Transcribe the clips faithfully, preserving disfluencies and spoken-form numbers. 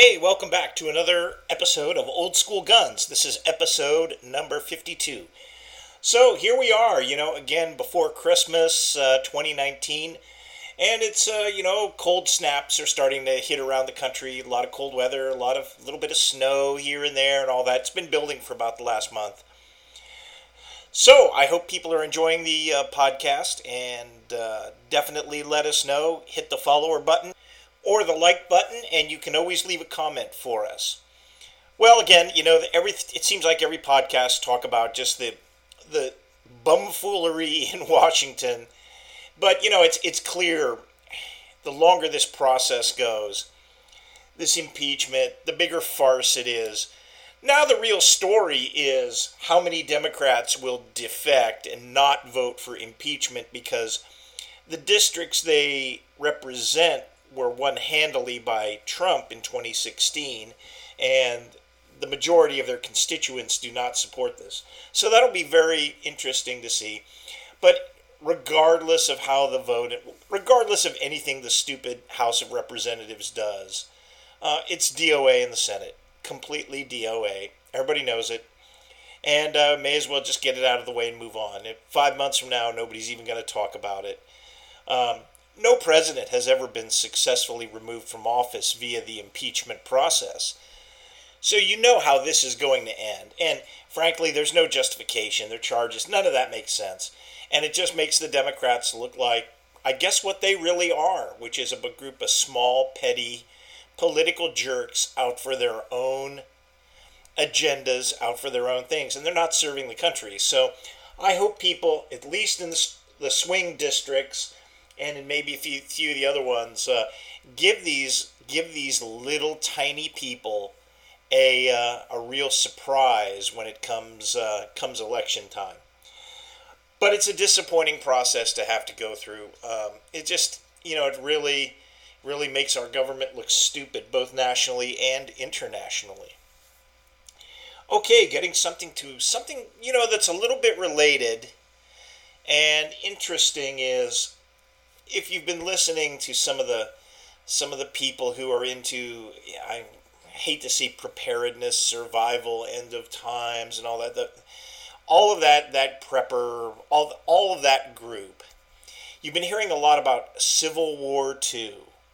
Hey, welcome back to another episode of Old School Guns. This is episode number fifty-two. So here we are, you know, again before Christmas uh, twenty nineteen. And it's, uh, you know, cold snaps are starting to hit around the country. A lot of cold weather, a lot of, a little bit of snow here and there and all that. It's been building for about the last month. So I hope people are enjoying the uh, podcast and uh, definitely let us know. Hit the follower button or the like button, and you can always leave a comment for us. Well, again, you know, every it seems like every podcast talk about just the the bumfoolery in Washington, but you know, it's it's clear the longer this process goes, this impeachment, the bigger farce it is. Now the real story is how many Democrats will defect and not vote for impeachment because the districts they represent were won handily by Trump in twenty sixteen, and the majority of their constituents do not support this. So that'll be very interesting to see. But regardless of how the vote, regardless of anything the stupid House of Representatives does, uh, it's D O A in the Senate. Completely D O A. Everybody knows it. And uh, may as well just get it out of the way and move on. If five months from now, nobody's even going to talk about it. Um, No president has ever been successfully removed from office via the impeachment process. So you know how this is going to end. And frankly, there's no justification. Their charges, none of that makes sense. And it just makes the Democrats look like, I guess, what they really are, which is a group of small, petty, political jerks out for their own agendas, out for their own things. And they're not serving the country. So I hope people, at least in the, the swing districts, and in maybe a few, few of the other ones, uh, give these give these little tiny people a uh, a real surprise when it comes uh, comes election time. But it's a disappointing process to have to go through. Um, it just you know it really really makes our government look stupid, both nationally and internationally. Okay, getting something to something you know that's a little bit related and interesting is, if you've been listening to some of the some of the people who are into, I hate to see preparedness, survival, end of times, and all that, the, all of that that prepper, all all of that group, you've been hearing a lot about Civil War Two,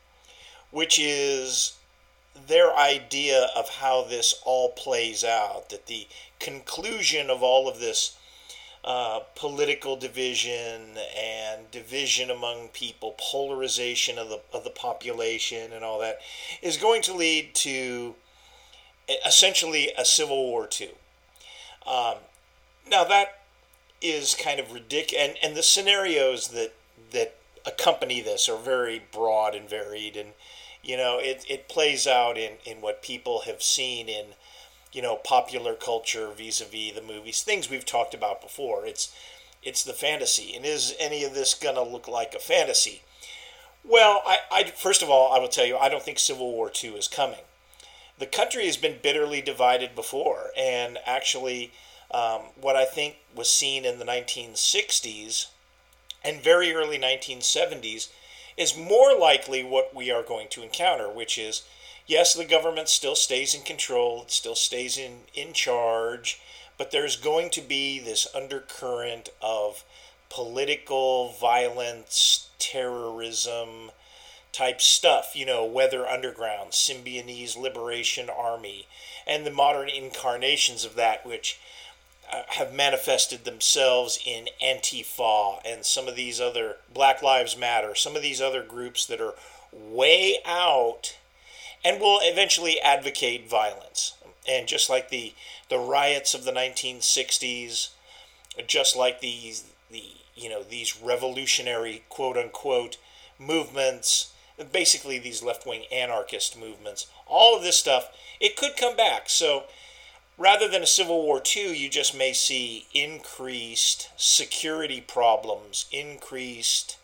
which is their idea of how this all plays out. That the conclusion of all of this Uh, political division and division among people, polarization of the of the population and all that, is going to lead to essentially a Civil War Two. Um, now that is kind of ridiculous, and, and the scenarios that that accompany this are very broad and varied, and you know it, it plays out in, in what people have seen in you know, popular culture vis-a-vis the movies, things we've talked about before. It's it's the fantasy. And is any of this going to look like a fantasy? Well, I, I first of all, I will tell you, I don't think Civil War Two is coming. The country has been bitterly divided before, and actually um, what I think was seen in the nineteen sixties and very early nineteen seventies is more likely what we are going to encounter, which is, yes, the government still stays in control, it still stays in, in charge, but there's going to be this undercurrent of political violence, terrorism type stuff, you know, Weather Underground, Symbionese Liberation Army, and the modern incarnations of that, which uh, have manifested themselves in Antifa and some of these other, Black Lives Matter, some of these other groups that are way out and will eventually advocate violence. And just like the the riots of the nineteen sixties, just like these the you know these revolutionary quote unquote movements, basically these left-wing anarchist movements, all of this stuff, it could come back. So rather than a Civil War Two, you just may see increased security problems, increased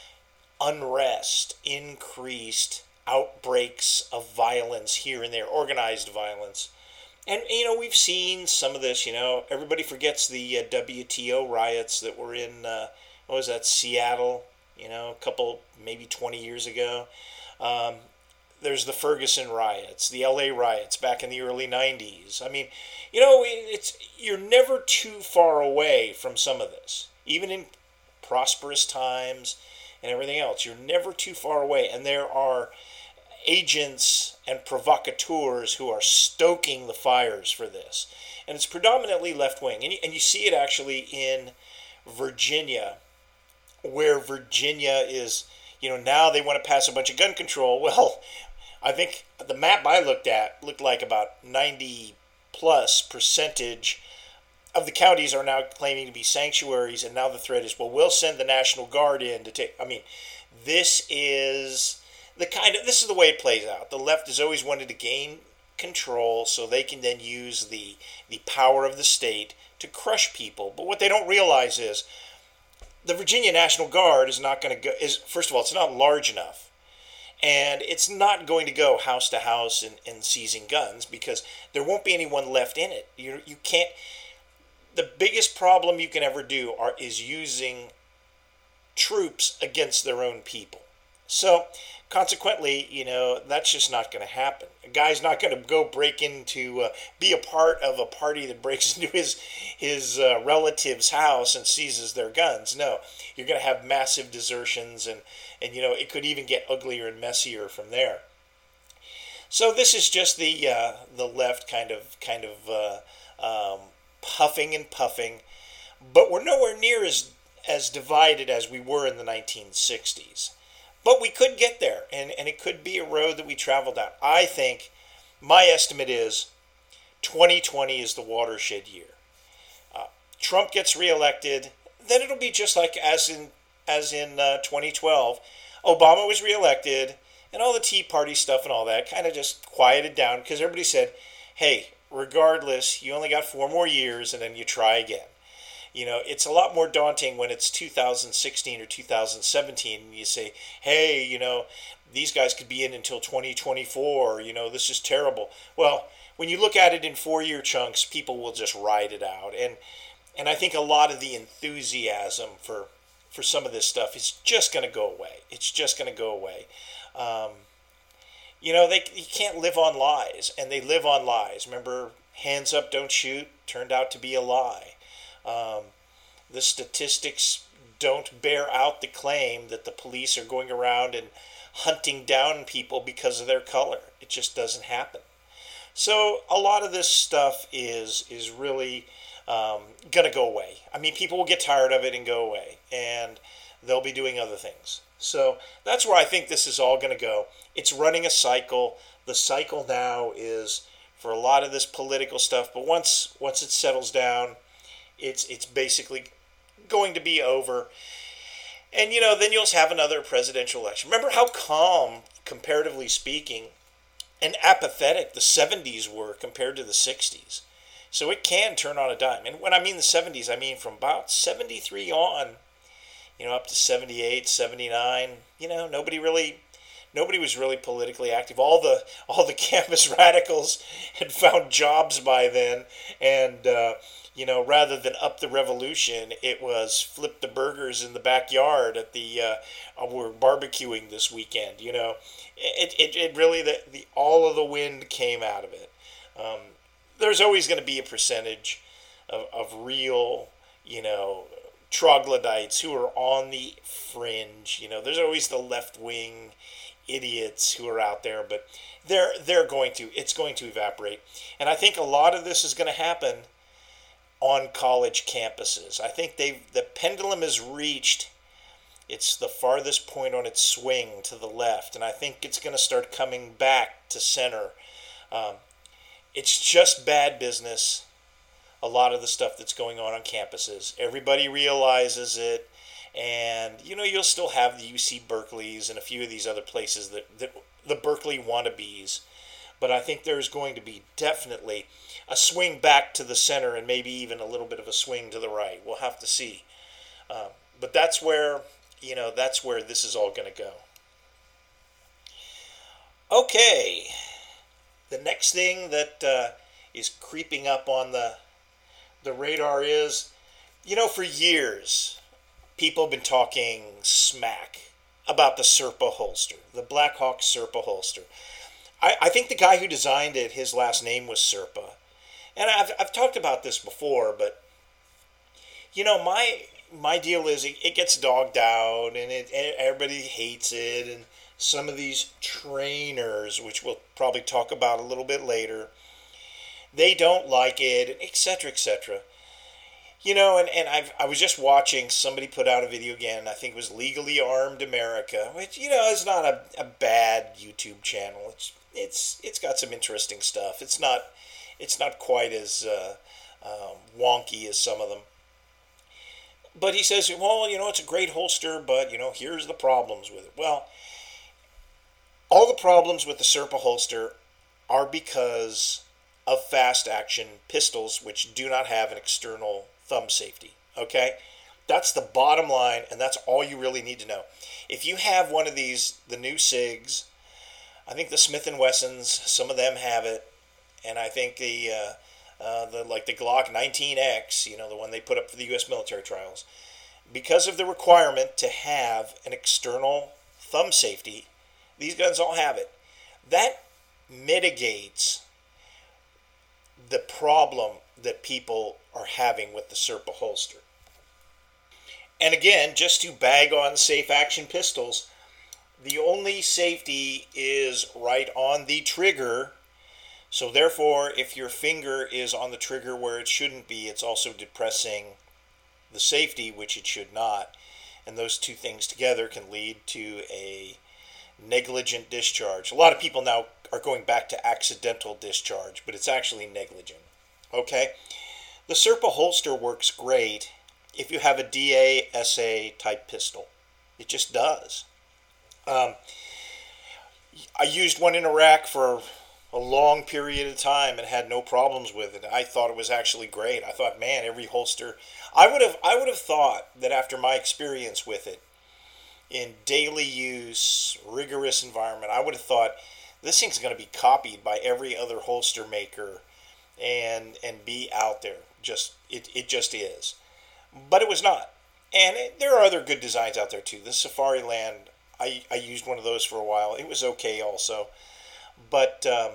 unrest, increased outbreaks of violence here and there, organized violence. And, you know, we've seen some of this, you know, everybody forgets the uh, W T O riots that were in, uh, what was that, Seattle, you know, a couple, maybe twenty years ago. Um, there's the Ferguson riots, the L A riots back in the early nineties. I mean, you know, it's you're never too far away from some of this. Even in prosperous times and everything else, you're never too far away. And there are agents and provocateurs who are stoking the fires for this. And it's predominantly left-wing. And you, and you see it actually in Virginia, where Virginia is, you know, now they want to pass a bunch of gun control. Well, I think the map I looked at looked like about ninety plus percentage of the counties are now claiming to be sanctuaries, and now the threat is, well, we'll send the National Guard in to take. I mean, this is the kind of this is the way it plays out. The left has always wanted to gain control so they can then use the the power of the state to crush people. But what they don't realize is the Virginia National Guard is not going to go. Is first of all, it's not large enough, and it's not going to go house to house and, and seizing guns because there won't be anyone left in it. You you can't. The biggest problem you can ever do are is using troops against their own people. So consequently, you know, that's just not going to happen. A guy's not going to go break into, uh, be a part of a party that breaks into his his uh, relative's house and seizes their guns. No, you're going to have massive desertions, and, and you know, it could even get uglier and messier from there. So this is just the uh, the left kind of kind of uh, um, puffing and puffing, but we're nowhere near as as divided as we were in the nineteen sixties. But we could get there, and, and it could be a road that we travel down. I think, my estimate is, twenty twenty is the watershed year. Uh, Trump gets reelected, then it'll be just like as in as in uh, twenty twelve. Obama was reelected, and all the Tea Party stuff and all that kind of just quieted down because everybody said, hey, regardless, you only got four more years, and then you try again. You know, it's a lot more daunting when it's two thousand sixteen or two thousand seventeen and you say, hey, you know, these guys could be in until twenty twenty-four, you know, this is terrible. Well, when you look at it in four-year chunks, people will just ride it out. And and I think a lot of the enthusiasm for, for some of this stuff is just going to go away. It's just going to go away. Um, you know, they you can't live on lies, and they live on lies. Remember, hands up, don't shoot, turned out to be a lie. Um, the statistics don't bear out the claim that the police are going around and hunting down people because of their color. It just doesn't happen. So a lot of this stuff is is really um, going to go away. I mean, people will get tired of it and go away, and they'll be doing other things. So that's where I think this is all going to go. It's running a cycle. The cycle now is for a lot of this political stuff, but once once it settles down, It's it's basically going to be over. And, you know, then you'll have another presidential election. Remember how calm, comparatively speaking, and apathetic the seventies were compared to the sixties. So it can turn on a dime. And when I mean the seventies, I mean from about seventy-three on, you know, up to seventy-eight, seventy-nine. You know, nobody really... Nobody was really politically active. All the all the campus radicals had found jobs by then, and uh, you know, rather than up the revolution, it was flip the burgers in the backyard at the uh, uh, we're barbecuing this weekend. You know, it it, it really the, the all of the wind came out of it. Um, there's always going to be a percentage of of real, you know, troglodytes who are on the fringe. You know, there's always the left wing idiots who are out there, but they're they're going to it's going to evaporate. And I think a lot of this is going to happen on college campuses. I think they the pendulum has reached it's the farthest point on its swing to the left, and I think it's going to start coming back to center. Um, it's just bad business, a lot of the stuff that's going on on campuses. Everybody realizes it. And, you know, you'll still have the U C Berkeleys and a few of these other places, that, that the Berkeley wannabes. But I think there's going to be definitely a swing back to the center and maybe even a little bit of a swing to the right. We'll have to see. Uh, but that's where, you know, that's where this is all going to go. Okay. The next thing that uh, is creeping up on the the radar is, you know, for years... people have been talking smack about the Serpa holster, the Blackhawk Serpa holster. I, I think the guy who designed it, his last name was Serpa. And I've, I've talked about this before, but, you know, my my deal is it, it gets dogged out, and, it, and everybody hates it, and some of these trainers, which we'll probably talk about a little bit later, they don't like it, et cetera, et cetera. You know, and, and I've, I was just watching somebody put out a video again, I think it was Legally Armed America, which, you know, is not a, a bad YouTube channel. It's it's it's got some interesting stuff. It's not it's not quite as uh, uh, wonky as some of them. But he says, well, you know, it's a great holster, but, you know, here's the problems with it. Well, all the problems with the Serpa holster are because of fast action pistols, which do not have an external thumb safety. Okay? That's the bottom line, and that's all you really need to know. If you have one of these, the new SIGs, I think the Smith and Wessons, some of them have it, and I think the uh, uh, the like the Glock nineteen X, you know, the one they put up for the U S military trials, because of the requirement to have an external thumb safety, these guns all have it. That mitigates the problem that people are having with the Serpa holster. And again, just to bag on safe action pistols, the only safety is right on the trigger. So therefore, if your finger is on the trigger where it shouldn't be, it's also depressing the safety, which it should not. And those two things together can lead to a negligent discharge. A lot of people now are going back to accidental discharge, but it's actually negligent. Okay? The Serpa holster works great if you have a D A S A type pistol. It just does. Um, I used one in Iraq for a long period of time and had no problems with it. I thought it was actually great. I thought, man, every holster. I would have I would have thought that after my experience with it in daily use, rigorous environment, I would have thought this thing's going to be copied by every other holster maker and and be out there. Just it it just is. But it was not. And it, there are other good designs out there too. The Safariland, I, I used one of those for a while. It was okay also. But um,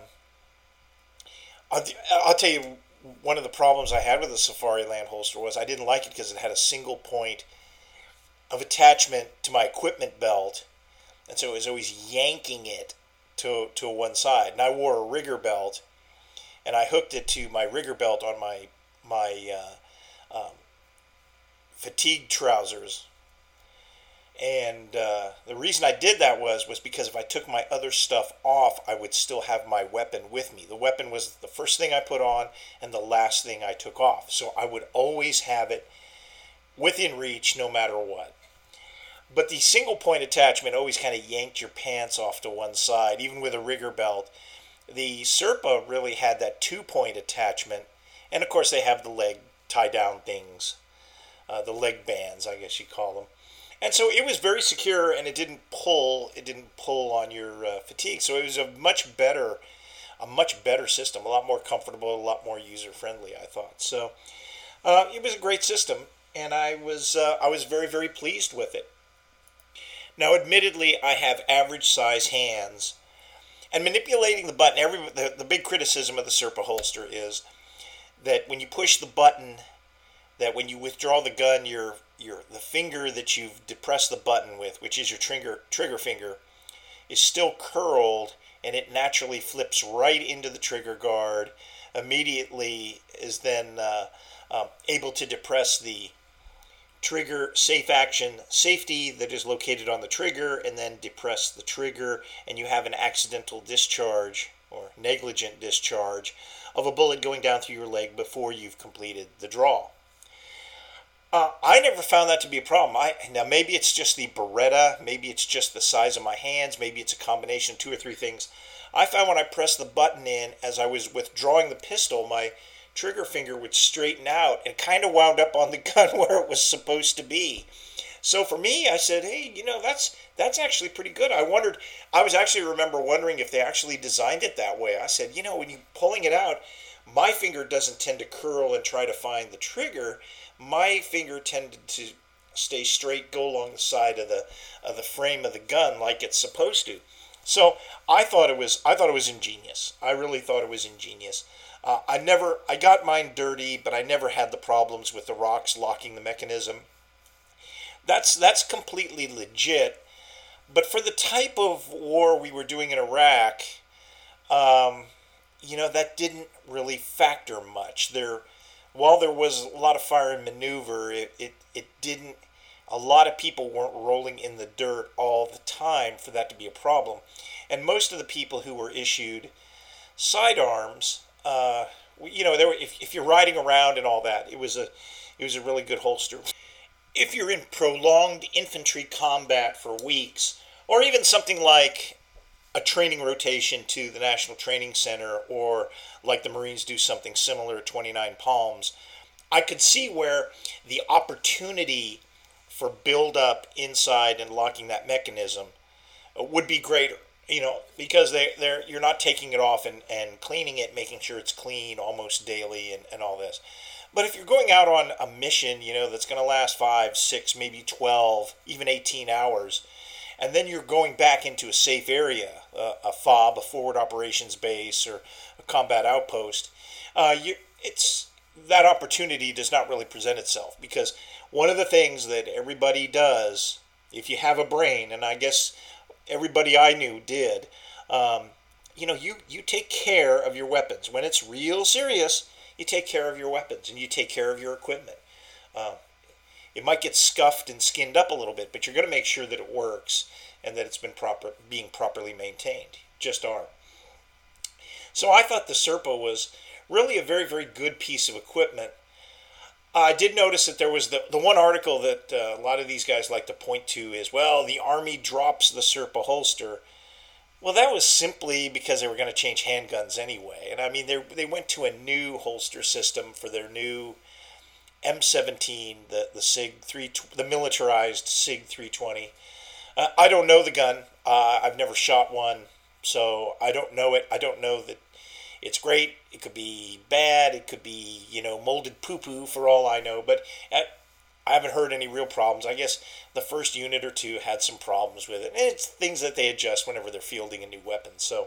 I'll, I'll tell you, one of the problems I had with the Safariland holster was I didn't like it because it had a single point of attachment to my equipment belt. And so it was always yanking it to, to one side. And I wore a rigger belt, and I hooked it to my rigger belt on my, my uh, um, fatigue trousers. And uh, the reason I did that was was because if I took my other stuff off, I would still have my weapon with me. The weapon was the first thing I put on and the last thing I took off. So I would always have it within reach no matter what. But the single point attachment always kind of yanked your pants off to one side, even with a rigger belt. The Serpa really had that two point attachment. And of course they have the leg tie down things, uh, the leg bands, I guess you call them. And so it was very secure, and it didn't pull. It didn't pull on your uh, fatigue. So it was a much better, a much better system, a lot more comfortable, a lot more user friendly, I thought. So uh, it was a great system, and I was uh, I was very very pleased with it. Now, admittedly, I have average size hands, and manipulating the button. Every the, the big criticism of the Serpa holster is that when you push the button, that when you withdraw the gun, your your the finger that you've depressed the button with, which is your trigger trigger finger, is still curled, and it naturally flips right into the trigger guard. Immediately is then uh, um, able to depress the trigger safe action safety that is located on the trigger, and then depress the trigger, and you have an accidental discharge or negligent discharge of a bullet going down through your leg before you've completed the draw. Uh, I never found that to be a problem. I, now, maybe it's just the Beretta, maybe it's just the size of my hands, maybe it's a combination of two or three things. I found when I pressed the button in, as I was withdrawing the pistol, my trigger finger would straighten out and kind of wound up on the gun where it was supposed to be. So for me, I said, hey, you know, that's that's actually pretty good. I wondered, I was actually remember wondering if they actually designed it that way. I said, you know, when you're pulling it out, my finger doesn't tend to curl and try to find the trigger. My finger tended to stay straight, go along the side of the of the frame of the gun like it's supposed to. So I thought it was I thought it was ingenious. I really thought it was ingenious. Uh, I never I got mine dirty, but I never had the problems with the rocks locking the mechanism. That's that's completely legit. But for the type of war we were doing in Iraq, um, you know, that didn't really factor much. There, while there was a lot of fire and maneuver, it, it, it didn't, a lot of people weren't rolling in the dirt all the time for that to be a problem. And most of the people who were issued sidearms, uh, you know, there were, if, if you're riding around and all that, it was a, it was a really good holster. If you're in prolonged infantry combat for weeks, or even something like a training rotation to the National Training Center, or like the Marines do something similar at twenty-nine Palms, I could see where the opportunity for build-up inside and locking that mechanism would be greater. You know, because they, they're, you're not taking it off and, and cleaning it, making sure it's clean almost daily and, and all this. But if you're going out on a mission, you know, that's going to last five, six, maybe twelve, even eighteen hours, and then you're going back into a safe area, uh, a FOB, a forward operations base, or a combat outpost, uh, you, it's that opportunity does not really present itself. Because one of the things that everybody does, if you have a brain, and I guess everybody I knew did, um, you know, you, you take care of your weapons. When it's real serious, you take care of your weapons and you take care of your equipment. Uh, it might get scuffed and skinned up a little bit, but you're going to make sure that it works and that it's been proper, being properly maintained. Just are. So I thought the Serpa was really a very, very good piece of equipment. Uh, I did notice that there was the, the one article that uh, a lot of these guys like to point to is, well, the Army drops the Serpa holster. Well, that was simply because they were going to change handguns anyway. And I mean, they they went to a new holster system for their new M seventeen, the the SIG three, the militarized SIG three twenty. Uh, I don't know the gun. Uh, I've never shot one, so I don't know it. I don't know that it's great. It could be bad. It could be, you know, molded poo-poo for all I know. But at, I haven't heard any real problems. I guess the first unit or two had some problems with it. And it's things that they adjust whenever they're fielding a new weapon. So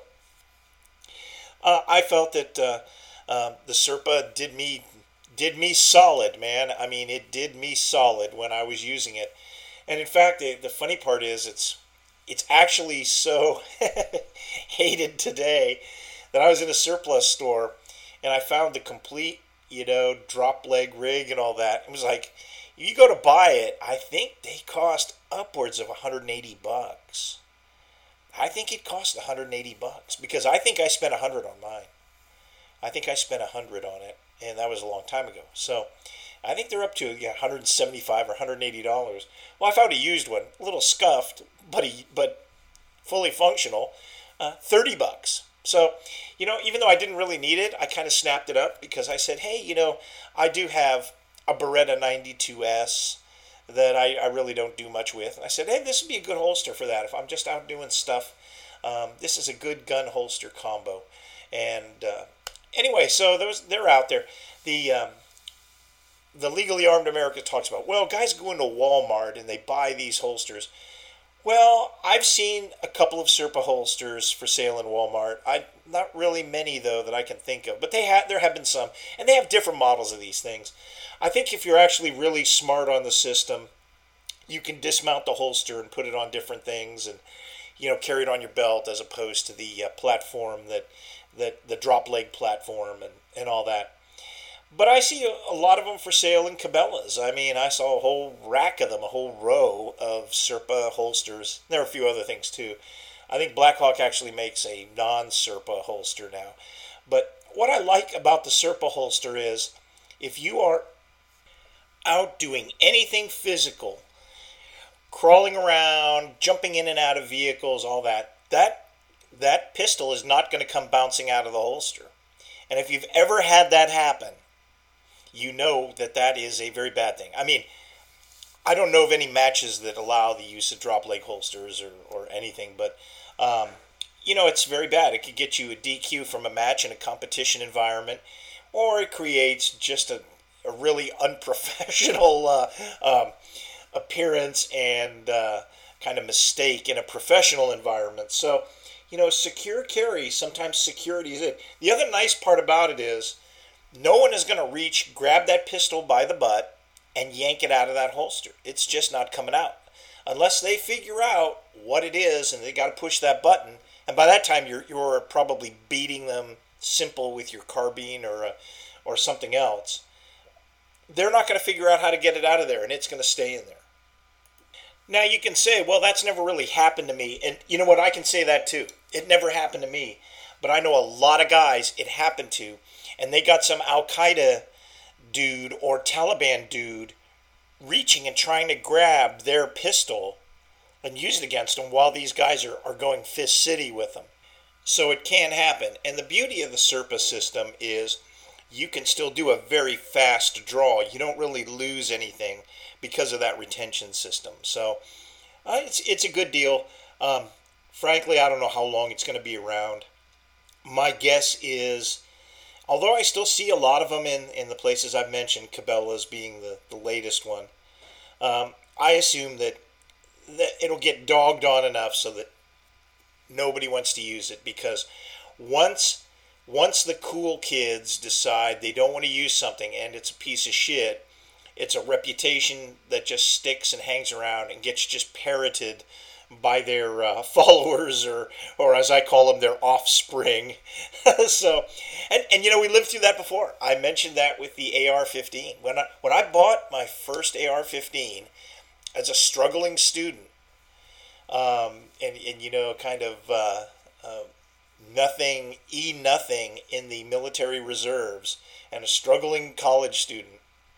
uh, I felt that uh, uh, the Serpa did me did me solid, man. I mean, it did me solid when I was using it. And in fact, the, the funny part is it's it's actually so hated today that I was in a surplus store and I found the complete, you know, drop leg rig and all that. It was like, you go to buy it, I think they cost upwards of one hundred eighty bucks. I think it cost one hundred eighty bucks because I think I spent one hundred on mine. I think I spent one hundred on it, and that was a long time ago. So I think they're up to yeah, one hundred seventy-five dollars or one hundred eighty dollars. Well, I found a used one, a little scuffed, but a, but fully functional, uh, thirty bucks. So, you know, even though I didn't really need it, I kind of snapped it up because I said, hey, you know, I do have a Beretta ninety-two S that I, I really don't do much with. And I said, hey, this would be a good holster for that. If I'm just out doing stuff, um, this is a good gun holster combo. And uh, anyway, so those they're out there. The um, the Legally Armed America talks about, well, guys go into Walmart and they buy these holsters. Well, I've seen a couple of Serpa holsters for sale in Walmart. I not really many though that I can think of, but they have there have been some, and they have different models of these things. I think if you're actually really smart on the system, you can dismount the holster and put it on different things, and you know carry it on your belt as opposed to the uh, platform that that the drop leg platform and and all that. But I see a, a lot of them for sale in Cabela's. I mean, I saw a whole rack of them, a whole row of Serpa holsters. There are a few other things too. I think Blackhawk actually makes a non-Serpa holster now. But what I like about the Serpa holster is if you are out doing anything physical, crawling around, jumping in and out of vehicles, all that, that, that pistol is not going to come bouncing out of the holster. And if you've ever had that happen, you know that that is a very bad thing. I mean, I don't know of any matches that allow the use of drop leg holsters or, or anything, but, um, you know, it's very bad. It could get you a D Q from a match in a competition environment, or it creates just a, a really unprofessional uh, um, appearance and uh, kind of mistake in a professional environment. So, you know, secure carry, sometimes security is it. The other nice part about it is no one is going to reach, grab that pistol by the butt, and yank it out of that holster. It's just not coming out. Unless they figure out what it is and they got to push that button. And by that time, you're, you're probably beating them simple with your carbine or, a, or something else. They're not going to figure out how to get it out of there, and it's going to stay in there. Now you can say, well, that's never really happened to me. And you know what? I can say that too. It never happened to me. But I know a lot of guys it happened to. And they got some Al-Qaeda dude or Taliban dude reaching and trying to grab their pistol and use it against them while these guys are, are going fist city with them. So it can happen. And the beauty of the Serpa system is you can still do a very fast draw. You don't really lose anything because of that retention system. So uh, it's it's a good deal. Um, frankly, I don't know how long it's going to be around. My guess is, although I still see a lot of them in, in the places I've mentioned, Cabela's being the, the latest one, um, I assume that, that it'll get dogged on enough so that nobody wants to use it, because once once the cool kids decide they don't want to use something and it's a piece of shit, it's a reputation that just sticks and hangs around and gets just parroted by their uh, followers, or, or as I call them, their offspring. so, and, and you know, we lived through that before. I mentioned that with the A R fifteen. When I, when I bought my first A R fifteen as a struggling student, um, and, and, you know, kind of uh, uh, nothing, E nothing in the military reserves, and a struggling college student,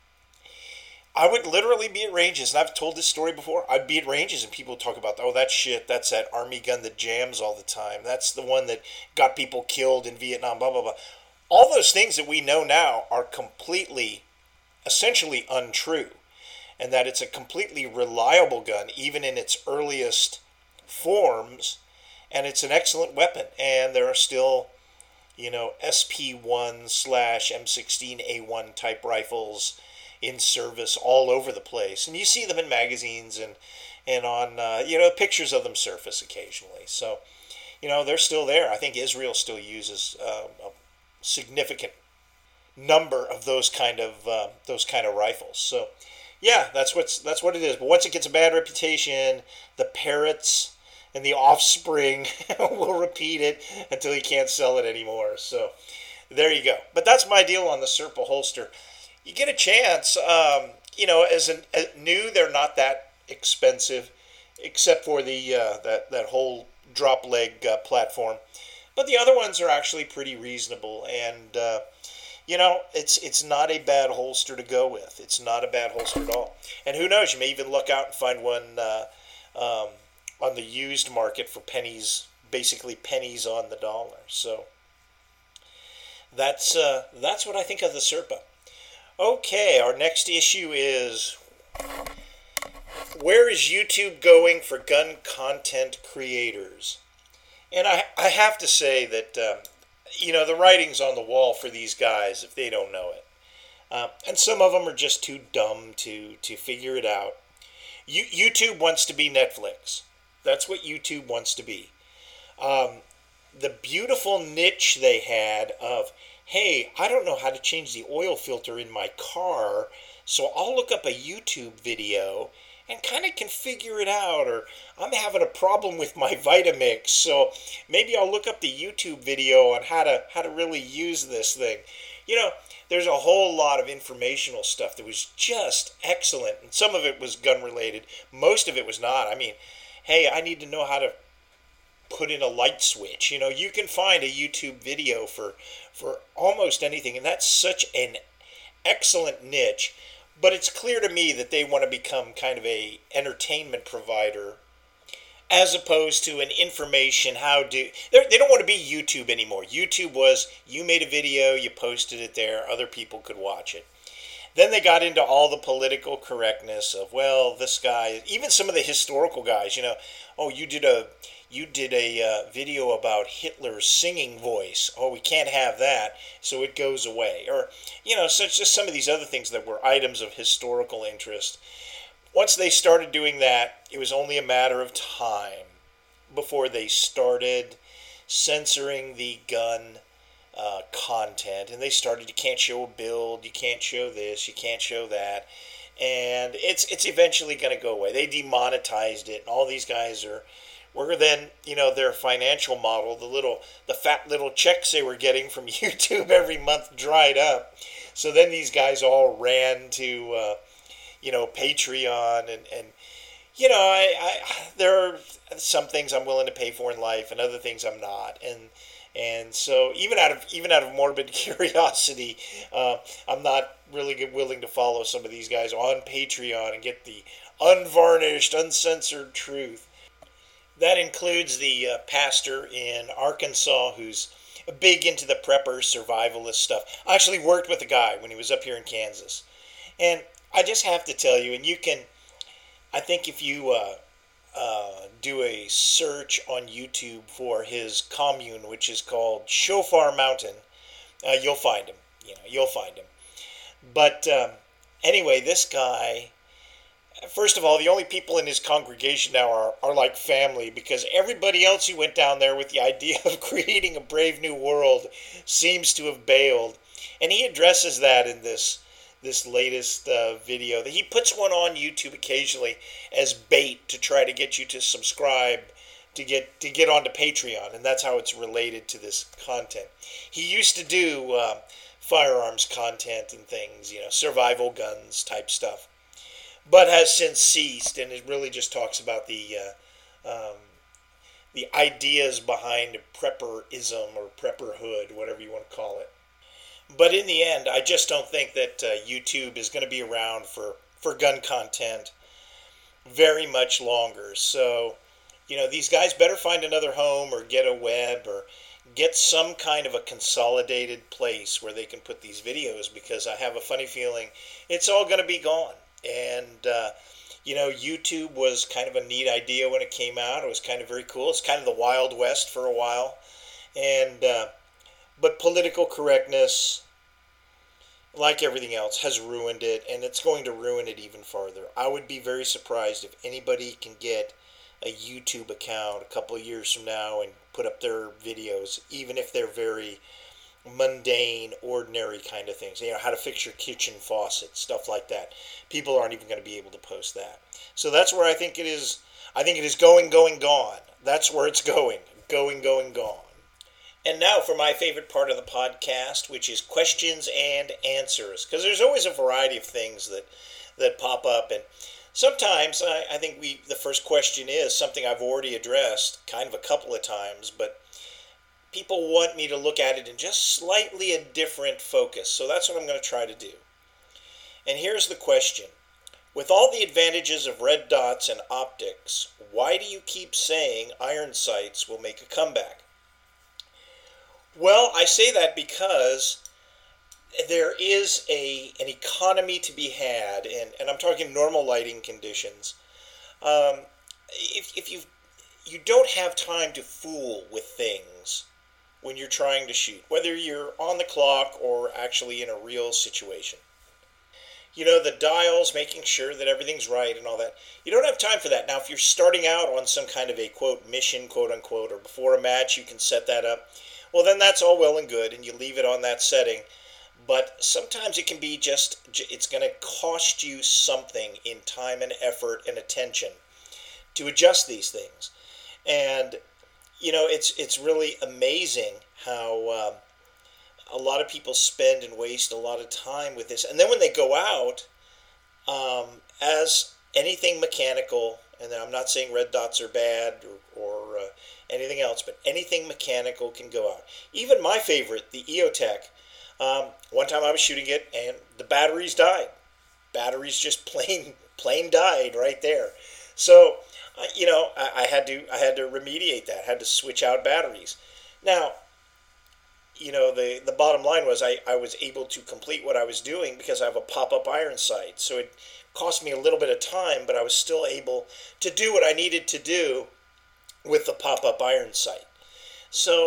I would literally be at ranges, and I've told this story before. I'd be at ranges and people would talk about, oh, that shit, that's that army gun that jams all the time. That's the one that got people killed in Vietnam, blah, blah, blah. All those things that we know now are completely, essentially untrue, and that it's a completely reliable gun, even in its earliest forms, and it's an excellent weapon. And there are still, you know, S P one slash M sixteen A one type rifles in service all over the place, and you see them in magazines and and on uh, you know, pictures of them surface occasionally. So, you know, they're still there. I think Israel still uses uh, a significant number of those kind of uh, those kind of rifles. So, yeah, that's what's that's what it is. But once it gets a bad reputation, the parrots and the offspring will repeat it until you can't sell it anymore. So, there you go. But that's my deal on the Serpa holster. You get a chance, um, you know, as an, a new, they're not that expensive, except for the uh, that that whole drop leg uh, platform. But the other ones are actually pretty reasonable, and uh, you know, it's it's not a bad holster to go with. It's not a bad holster at all. And who knows, you may even look out and find one uh, um, on the used market for pennies, basically pennies on the dollar. So that's uh, that's what I think of the Serpa. Okay, our next issue is, where is YouTube going for gun content creators? And I, I have to say that, uh, you know, the writing's on the wall for these guys if they don't know it. Uh, and some of them are just too dumb to, to figure it out. You, YouTube wants to be Netflix. That's what YouTube wants to be. Um, the beautiful niche they had of, hey, I don't know how to change the oil filter in my car, so I'll look up a YouTube video and kind of can figure it out. Or I'm having a problem with my Vitamix, so maybe I'll look up the YouTube video on how to how to really use this thing. You know, there's a whole lot of informational stuff that was just excellent, and some of it was gun related. Most of it was not. I mean, hey, I need to know how to put in a light switch. You know, you can find a YouTube video for for almost anything, and that's such an excellent niche. But it's clear to me that they want to become kind of a entertainment provider as opposed to an information how do they don't want to be YouTube anymore. YouTube was, you made a video, you posted it there, other people could watch it. Then they got into all the political correctness of, well, this guy, even some of the historical guys, you know, oh, you did a you did a uh, video about Hitler's singing voice. Oh, we can't have that, so it goes away. Or, you know, so it's just some of these other things that were items of historical interest. once they started doing that, it was only a matter of time before they started censoring the gun uh, content. And they started, you can't show a build, you can't show this, you can't show that. And it's it's eventually going to go away. They demonetized it, and all these guys are, were then, you know, their financial model, the little, the fat little checks they were getting from YouTube every month dried up. So then these guys all ran to, uh, you know, Patreon, and, and you know, I, I there are some things I'm willing to pay for in life, and other things I'm not, and and so even out of even out of morbid curiosity, uh, I'm not really good, willing to follow some of these guys on Patreon and get the unvarnished, uncensored truth. That includes the uh, pastor in Arkansas who's big into the prepper survivalist stuff. I actually worked with a guy when he was up here in Kansas, and I just have to tell you, and you can, I think if you uh, uh, do a search on YouTube for his commune, which is called Shofar Mountain, uh, you'll find him. You know, you'll find him. But um, anyway, this guy, first of all, the only people in his congregation now are, are like family, because everybody else who went down there with the idea of creating a brave new world seems to have bailed. And he addresses that in this this latest uh, video. He puts one on YouTube occasionally as bait to try to get you to subscribe, to get to get onto Patreon, and that's how it's related to this content. He used to do uh, firearms content and things, you know, survival guns type stuff, but has since ceased, and it really just talks about the uh, um, the ideas behind prepperism or prepperhood, whatever you want to call it. But in the end, I just don't think that uh, YouTube is going to be around for, for gun content very much longer. So, you know, these guys better find another home or get a web or get some kind of a consolidated place where they can put these videos, because I have a funny feeling it's all going to be gone. And, uh, you know, YouTube was kind of a neat idea when it came out. It was kind of very cool. It's kind of the Wild West for a while. And, uh, but political correctness, like everything else, has ruined it, and it's going to ruin it even farther. I would be very surprised if anybody can get a YouTube account a couple of years from now and put up their videos, even if they're very mundane, ordinary kind of things. You know, how to fix your kitchen faucet, stuff like that. People aren't even going to be able to post that. So that's where I think it is. I think it is going, going, gone. That's where it's going. Going, going, gone. And now for my favorite part of the podcast, which is questions and answers. Because there's always a variety of things that, that pop up. And sometimes I, I think we the first question is something I've already addressed kind of a couple of times. But people want me to look at it in just slightly a different focus. So that's what I'm going to try to do. And here's the question. With all the advantages of red dots and optics, why do you keep saying iron sights will make a comeback? Well, I say that because there is a an economy to be had, and, and I'm talking normal lighting conditions. Um, if if you you don't have time to fool with things when you're trying to shoot, whether you're on the clock or actually in a real situation. You know, the dials, making sure that everything's right and all that. You don't have time for that. Now, if you're starting out on some kind of a, quote, mission, quote unquote, or before a match, you can set that up. Well, then that's all well and good, and you leave it on that setting. But sometimes it can be just, it's going to cost you something in time and effort and attention to adjust these things. And, you know, it's it's really amazing how um, a lot of people spend and waste a lot of time with this. And then when they go out, um, as anything mechanical, and I'm not saying red dots are bad or, or uh, anything else, but anything mechanical can go out. Even my favorite, the E O Tech, um, one time I was shooting it and the batteries died. Batteries just plain plain died right there. So, uh, you know, I, I had to I had to remediate that. I had to switch out batteries. Now, you know, the, the bottom line was I, I was able to complete what I was doing because I have a pop-up iron sight. So it cost me a little bit of time, but I was still able to do what I needed to do with the pop-up iron sight. So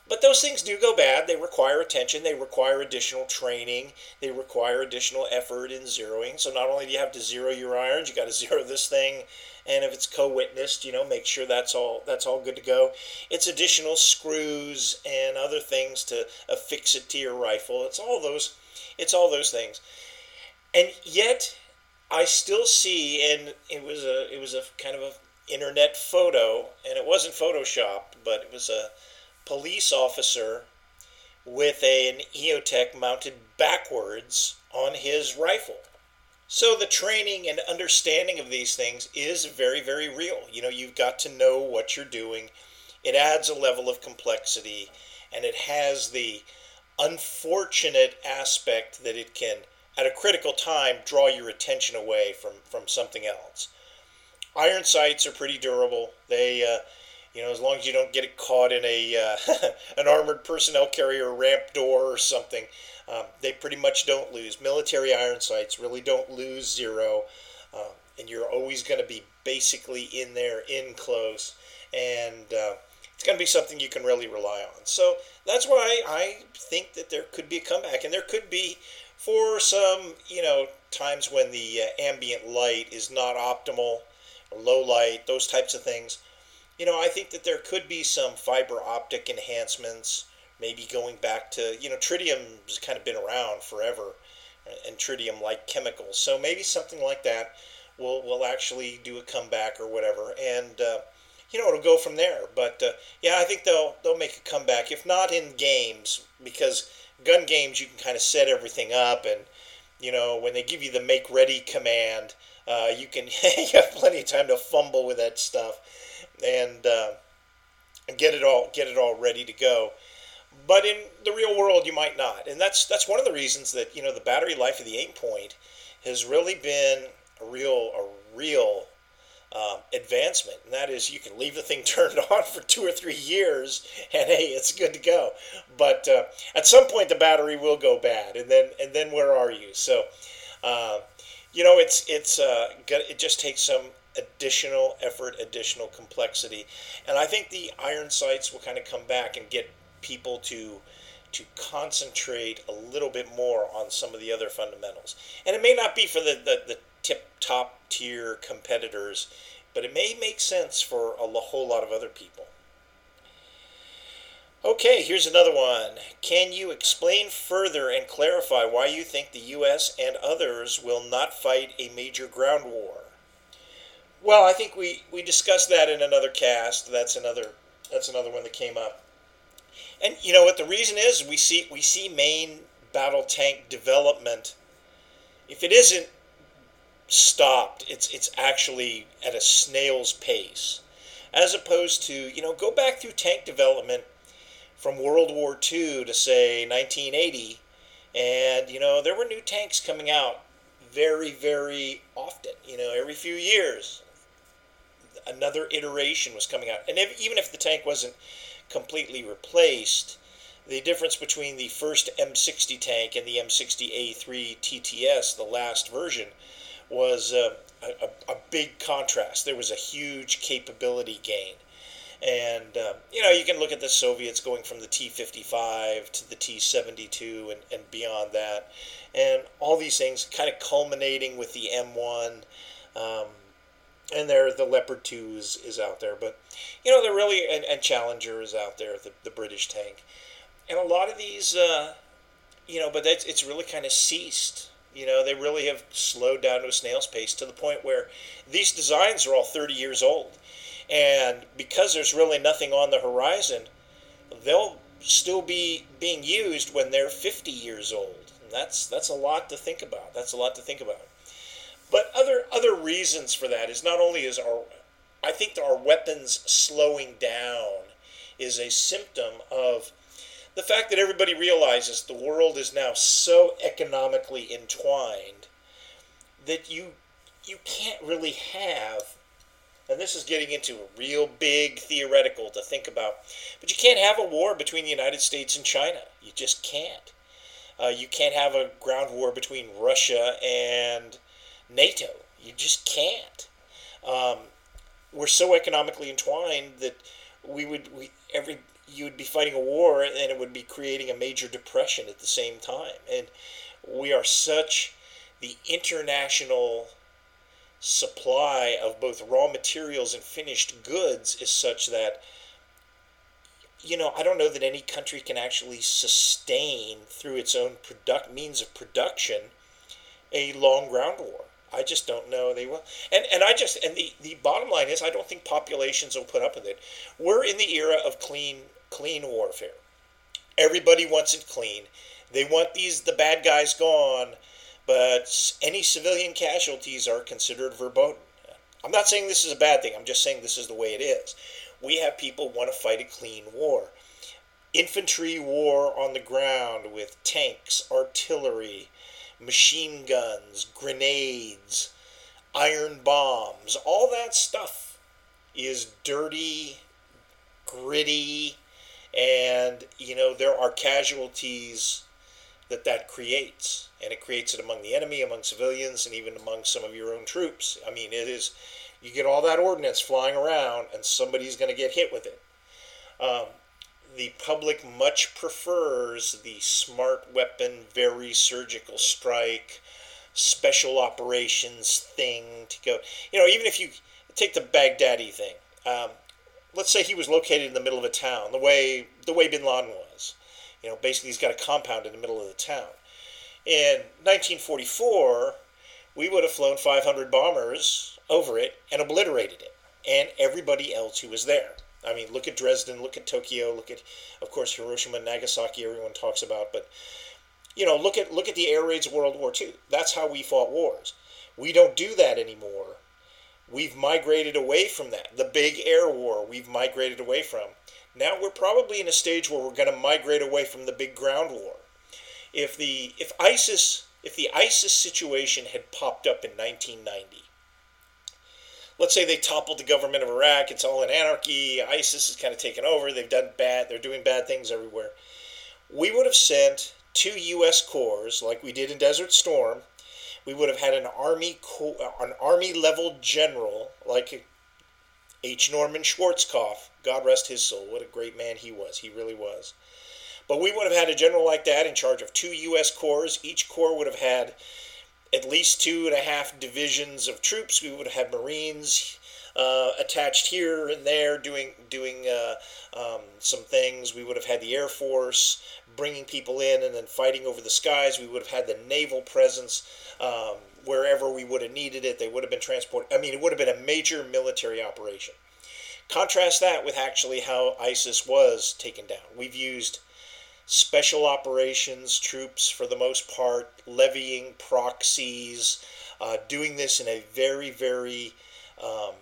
But those things do go bad. They require attention. They require additional training. They require additional effort in zeroing. So not only do you have to zero your irons, you got to zero this thing. And if it's co-witnessed, you know, make sure that's all that's all good to go. It's additional screws and other things to affix it to your rifle. It's all those. It's all those things. And yet, I still see, and it was a it was a kind of a internet photo, and it wasn't Photoshop, but it was a police officer with a, an E O Tech mounted backwards on his rifle. So the training and understanding of these things is very, very real. You know, you've got to know what you're doing. It adds a level of complexity, and it has the unfortunate aspect that it can, at a critical time, draw your attention away from, from something else. Iron sights are pretty durable. They, uh, you know, as long as you don't get it caught in a uh, an armored personnel carrier ramp door or something, um, they pretty much don't lose. Military iron sights really don't lose zero, um, and you're always going to be basically in there, in close, and uh, it's going to be something you can really rely on. So that's why I think that there could be a comeback, and there could be for some, you know, times when the uh, ambient light is not optimal, or low light, those types of things. You know, I think that there could be some fiber optic enhancements, maybe going back to, you know, tritium's kind of been around forever, and tritium-like chemicals. So maybe something like that will will actually do a comeback or whatever, and uh, you know, it'll go from there. But uh, yeah, I think they'll they'll make a comeback, if not in games, because gun games you can kind of set everything up, and you know, when they give you the make ready command, uh, you can you have plenty of time to fumble with that stuff. And uh, get it all get it all ready to go. But in the real world, you might not, and that's that's one of the reasons that, you know, the battery life of the Aim Point has really been a real a real um, advancement, and that is you can leave the thing turned on for two or three years, and hey, it's good to go. But uh, at some point, the battery will go bad, and then and then where are you? So, uh, you know, it's it's uh, it just takes some additional effort, additional complexity, and I think the iron sights will kind of come back and get people to to concentrate a little bit more on some of the other fundamentals. And it may not be for the, the, the tip top tier competitors, but it may make sense for a whole lot of other people. Okay, here's another one. Can you explain further and clarify why you think the U S and others will not fight a major ground war? Well, I think we, we discussed that in another cast. That's another that's another one that came up. And you know what the reason is? We see we see main battle tank development. If it isn't stopped, it's it's actually at a snail's pace. As opposed to, you know, go back through tank development from World War Two to say nineteen eighty, and you know, there were new tanks coming out very, very often. You know, every few years another iteration was coming out. And if, even if the tank wasn't completely replaced, the difference between the first M sixty tank and the M sixty A three T T S, the last version, was uh, a, a big contrast. There was a huge capability gain. And, uh, you know, you can look at the Soviets going from the T fifty-five to the T seventy-two and, and beyond that. And all these things kind of culminating with the M one. Um, and there, the Leopard two is, is out there. But, you know, they're really, and, and Challenger is out there, the, the British tank. And a lot of these, uh, you know, but that's, it's really kind of ceased. You know, they really have slowed down to a snail's pace to the point where these designs are all thirty years old. And because there's really nothing on the horizon, they'll still be being used when they're fifty years old. And that's that's a lot to think about. That's a lot to think about. But other other reasons for that is not only is our, I think our weapons slowing down is a symptom of the fact that everybody realizes the world is now so economically entwined that you you can't really have, and this is getting into a real big theoretical to think about, but you can't have a war between the United States and China. You just can't. Uh, you can't have a ground war between Russia and NATO. You just can't. Um, we're so economically entwined that we would, we every you would be fighting a war and it would be creating a major depression at the same time. And we are such, the international supply of both raw materials and finished goods is such that, you know, I don't know that any country can actually sustain through its own product means of production a long ground war. I just don't know they will. And and I just and the, the bottom line is I don't think populations will put up with it. We're in the era of clean clean warfare. Everybody wants it clean. They want these the bad guys gone, but any civilian casualties are considered verboten. I'm not saying this is a bad thing. I'm just saying this is the way it is. We have people want to fight a clean war. Infantry war on the ground with tanks, artillery, machine guns, grenades, iron bombs, all that stuff is dirty, gritty, and, you know, there are casualties that that creates. And it creates it among the enemy, among civilians, and even among some of your own troops. I mean, it is, you get all that ordnance flying around, and somebody's going to get hit with it. Um, the public much prefers the smart weapon, very surgical strike, special operations thing to go. You know, even if you take the Baghdadi thing, um, let's say he was located in the middle of a town, the way the way Bin Laden was. You know, basically he's got a compound in the middle of the town. In nineteen forty-four, we would have flown five hundred bombers over it and obliterated it, and everybody else who was there. I mean, look at Dresden, look at Tokyo, look at, of course, Hiroshima and Nagasaki, everyone talks about, but, you know, look at look at the air raids of World War Two. That's how we fought wars. We don't do that anymore. We've migrated away from that. The big air war we've migrated away from. Now we're probably in a stage where we're going to migrate away from the big ground war. If the if ISIS if the ISIS situation had popped up in nineteen ninety, let's say they toppled the government of Iraq, it's all in anarchy, ISIS is kind of taken over, they've done bad, they're doing bad things everywhere. We would have sent two U S corps, like we did in Desert Storm. We would have had an army an army level general like H. Norman Schwarzkopf, God rest his soul. What a great man he was. He really was. But we would have had a general like that in charge of two U S corps. Each corps would have had at least two and a half divisions of troops. We would have had Marines uh, attached here and there doing doing uh, um, some things. We would have had the Air Force bringing people in and then fighting over the skies. We would have had the naval presence um, wherever we would have needed it. They would have been transported. I mean, it would have been a major military operation. Contrast that with actually how ISIS was taken down. We've used special operations troops for the most part, levying proxies, uh, doing this in a very, very um,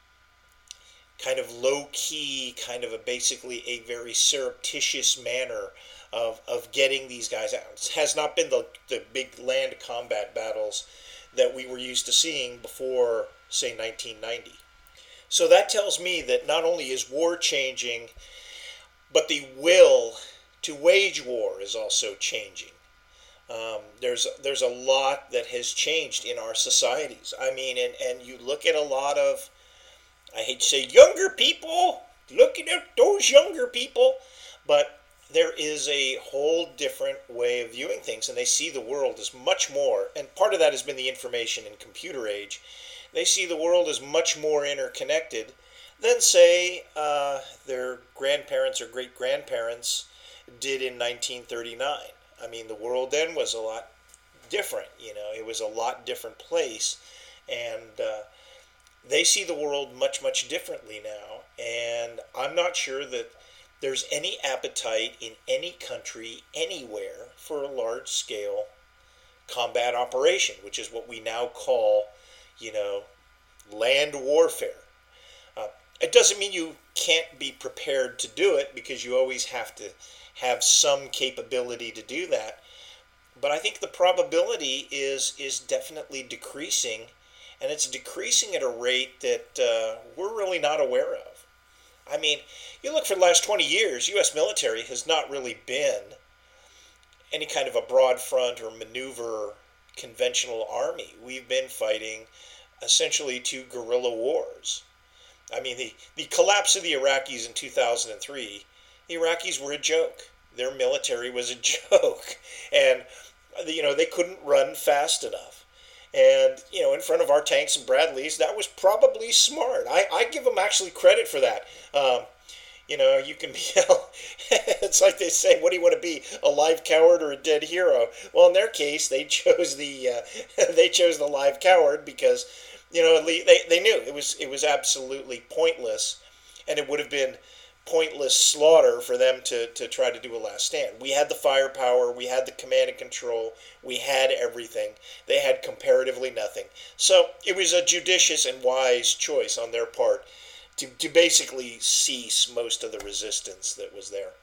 kind of low-key, kind of a basically a very surreptitious manner of, of getting these guys out. It has not been the, the big land combat battles that we were used to seeing before, say, nineteen ninety. So that tells me that not only is war changing, but the will to wage war is also changing. Um, there's there's a lot that has changed in our societies. I mean, and, and you look at a lot of, I hate to say younger people, looking at those younger people, but there is a whole different way of viewing things, and they see the world as much more, and part of that has been the information and computer age. They see the world as much more interconnected than, say, uh, their grandparents or great-grandparents did in nineteen thirty-nine. I mean, the world then was a lot different, you know, it was a lot different place, and uh, they see the world much, much differently now, and I'm not sure that there's any appetite in any country, anywhere, for a large-scale combat operation, which is what we now call, you know, land warfare. Uh, it doesn't mean you can't be prepared to do it, because you always have to have some capability to do that. But I think the probability is is definitely decreasing, and it's decreasing at a rate that uh, we're really not aware of. I mean, you look for the last twenty years, U S military has not really been any kind of a broad front or maneuver conventional army. We've been fighting essentially two guerrilla wars. I mean, the, the collapse of the Iraqis in two thousand three The Iraqis were a joke. Their military was a joke. And, you know, they couldn't run fast enough. And, you know, in front of our tanks and Bradleys, that was probably smart. I, I give them actually credit for that. Um, you know, you can be, it's like they say, what do you want to be, a live coward or a dead hero? Well, in their case, they chose the, uh, they chose the live coward because, you know, they, they knew it was, it was absolutely pointless, and it would have been pointless slaughter for them to, to try to do a last stand. We had the firepower, we had the command and control, we had everything. They had comparatively nothing. So it was a judicious and wise choice on their part to, to basically cease most of the resistance that was there.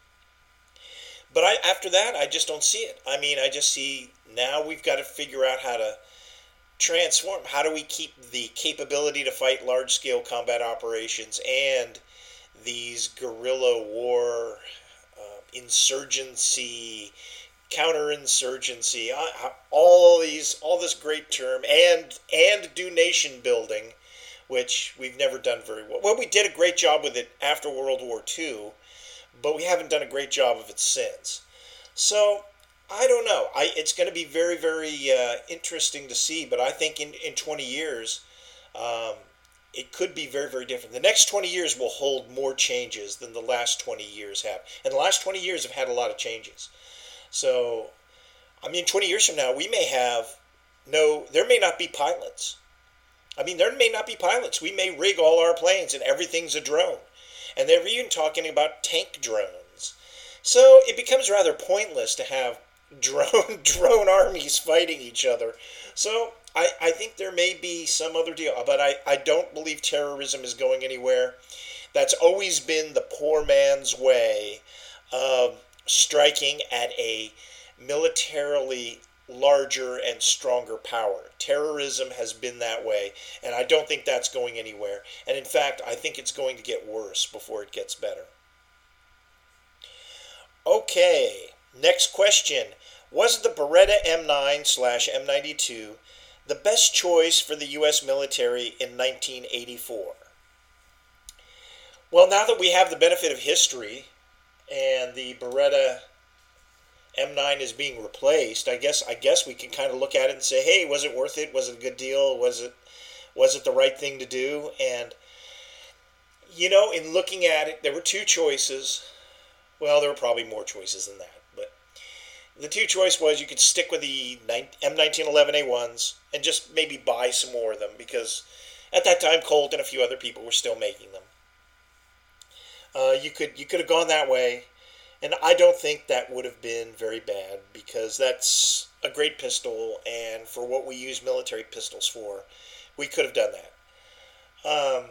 But I, after that, I just don't see it. I mean, I just see now we've got to figure out how to transform. How do we keep the capability to fight large-scale combat operations and these guerrilla war, uh, insurgency, counterinsurgency, uh, all these, all this great term, and and do nation building, which we've never done very well. Well, we did a great job with it after World War Two, but we haven't done a great job of it since. So I don't know. I it's going to be very very uh, interesting to see. But I think in in twenty years. Um, It could be very, very different. The next twenty years will hold more changes than the last twenty years have. And the last twenty years have had a lot of changes. So, I mean, twenty years from now, we may have no, there may not be pilots. I mean, there may not be pilots. We may rig all our planes and everything's a drone. And they're even talking about tank drones. So it becomes rather pointless to have drone drone armies fighting each other. So I, I think there may be some other deal, but I, I don't believe terrorism is going anywhere. That's always been the poor man's way of striking at a militarily larger and stronger power. Terrorism has been that way, and I don't think that's going anywhere. And in fact, I think it's going to get worse before it gets better. Okay, next question. Was the Beretta M nine slash M ninety-two the best choice for the U S military in nineteen eighty-four? Well, now that we have the benefit of history and the Beretta M nine is being replaced, I guess I guess we can kind of look at it and say, hey, was it worth it? Was it a good deal? Was it was it the right thing to do? And you know, in looking at it, there were two choices. Well, there were probably more choices than that, but the two choice was you could stick with the M nineteen eleven A ones and just maybe buy some more of them because at that time Colt and a few other people were still making them. Uh, you could you could have gone that way, and I don't think that would have been very bad because that's a great pistol, and for what we use military pistols for, we could have done that. Um,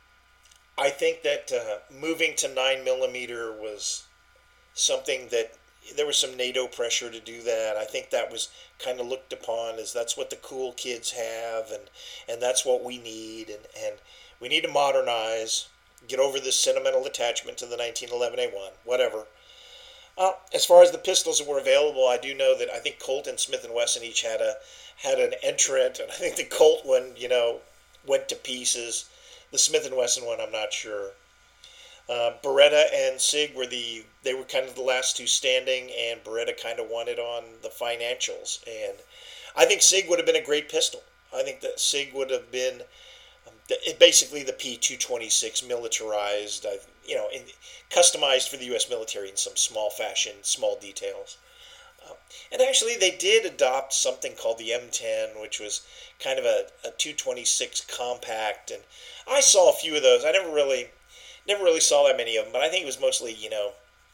I think that uh, moving to nine millimeter was something that there was some NATO pressure to do that. I think that was kind of looked upon as that's what the cool kids have, and, and that's what we need, and, and we need to modernize, get over this sentimental attachment to the nineteen eleven A one, whatever. Uh, as far as the pistols that were available, I do know that I think Colt and Smith and Wesson each had a had an entrant, and I think the Colt one, you know, went to pieces. The Smith and Wesson one, I'm not sure. Uh, Beretta and Sig were the they were kind of the last two standing, and Beretta kind of won it on the financials. And I think Sig would have been a great pistol. I think that Sig would have been um, basically the P two twenty-six militarized, uh, you know, in, customized for the U S military in some small fashion, small details. Uh, and actually, they did adopt something called the M ten, which was kind of a, a two twenty-six compact, and I saw a few of those. I never really. Never really saw that many of them, but I think it was mostly, you know,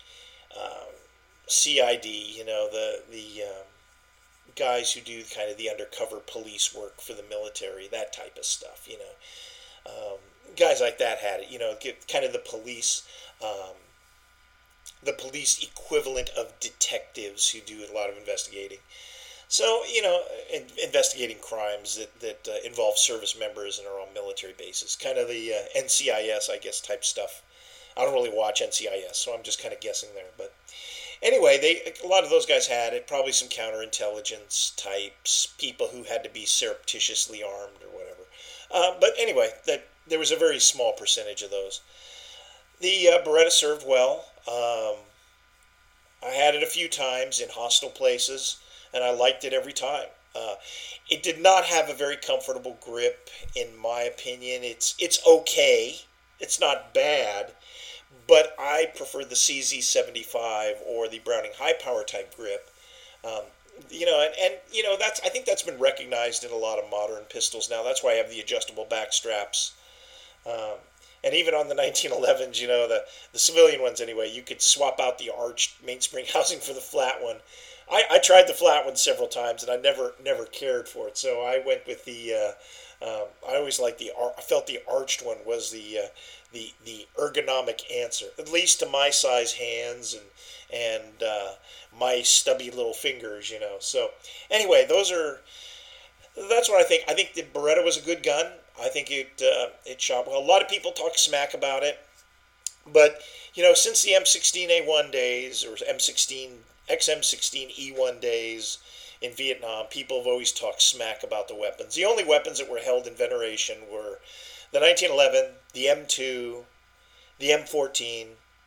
um, C I D, you know, the the um, guys who do kind of the undercover police work for the military, that type of stuff, you know. Um, guys like that had it, you know, get kind of the police, um, the police equivalent of detectives who do a lot of investigating. So, you know, in, investigating crimes that, that uh, involve service members and are on military bases. Kind of the uh, N C I S, I guess, type stuff. I don't really watch N C I S, so I'm just kind of guessing there. But anyway, they a lot of those guys had it. Probably some counterintelligence types, people who had to be surreptitiously armed or whatever. Uh, but anyway, that there was a very small percentage of those. The uh, Beretta served well. Um, I had it a few times in hostile places, and I liked it every time. Uh, it did not have a very comfortable grip, in my opinion. It's it's okay. It's not bad, but I prefer the C Z seventy-five or the Browning high power type grip. Um, you know, and, and you know that's I think that's been recognized in a lot of modern pistols now. That's why I have the adjustable back straps. Um, and even on the nineteen elevens, you know, the, the civilian ones anyway, you could swap out the arched mainspring housing for the flat one. I, I tried the flat one several times, and I never never cared for it. So I went with the. Uh, um, I always liked the. I felt the arched one was the uh, the the ergonomic answer, at least to my size hands and and uh, my stubby little fingers, you know. So anyway, those are. That's what I think. I think the Beretta was a good gun. I think it uh, it shot well. A lot of people talk smack about it, but you know, since the M sixteen A one days or M sixteen X M sixteen E one days in Vietnam, people have always talked smack about the weapons. The only weapons that were held in veneration were the nineteen eleven, the M two, the M fourteen,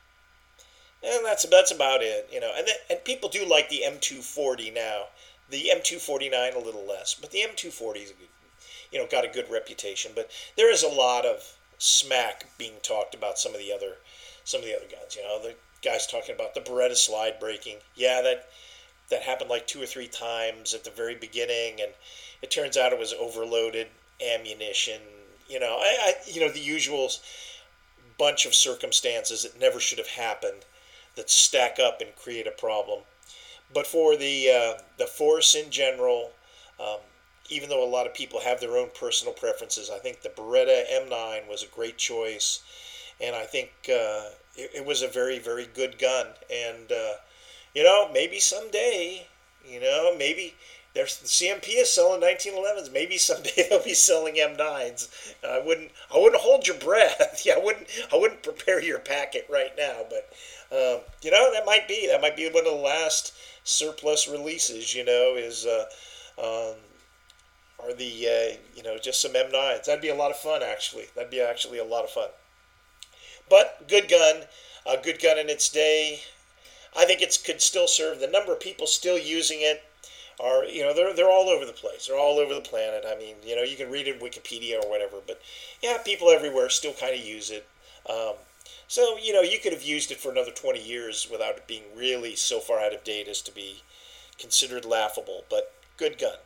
and that's that's about it. You know, and then, and people do like the M two forty now. The M two forty-nine a little less, but the M two forty is, you know, got a good reputation. But there is a lot of smack being talked about some of the other some of the other guns. You know, the guys talking about the Beretta slide breaking. Yeah, that that happened like two or three times at the very beginning, and it turns out it was overloaded ammunition. You know, I, I you know the usual bunch of circumstances that never should have happened that stack up and create a problem. But for the uh, the force in general, um, even though a lot of people have their own personal preferences, I think the Beretta M nine was a great choice, and I think uh, it, it was a very, very good gun. And uh, you know, maybe someday, you know, maybe there's the C M P is selling nineteen elevens. Maybe someday they'll be selling M nines. I wouldn't I wouldn't hold your breath. yeah, I wouldn't I wouldn't prepare your packet right now. But um, you know, that might be that might be one of the last surplus releases, you know, is uh, um, are the uh, you know, just some M nines. That'd be a lot of fun, actually. That'd be actually a lot of fun. But good gun, a good gun in its day. I think it could still serve. The number of people still using it are, you know, they're they're all over the place. They're all over the planet. I mean, you know, you can read it in Wikipedia or whatever. But yeah, people everywhere still kind of use it. Um, So, you know, you could have used it for another twenty years without it being really so far out of date as to be considered laughable, but good gun.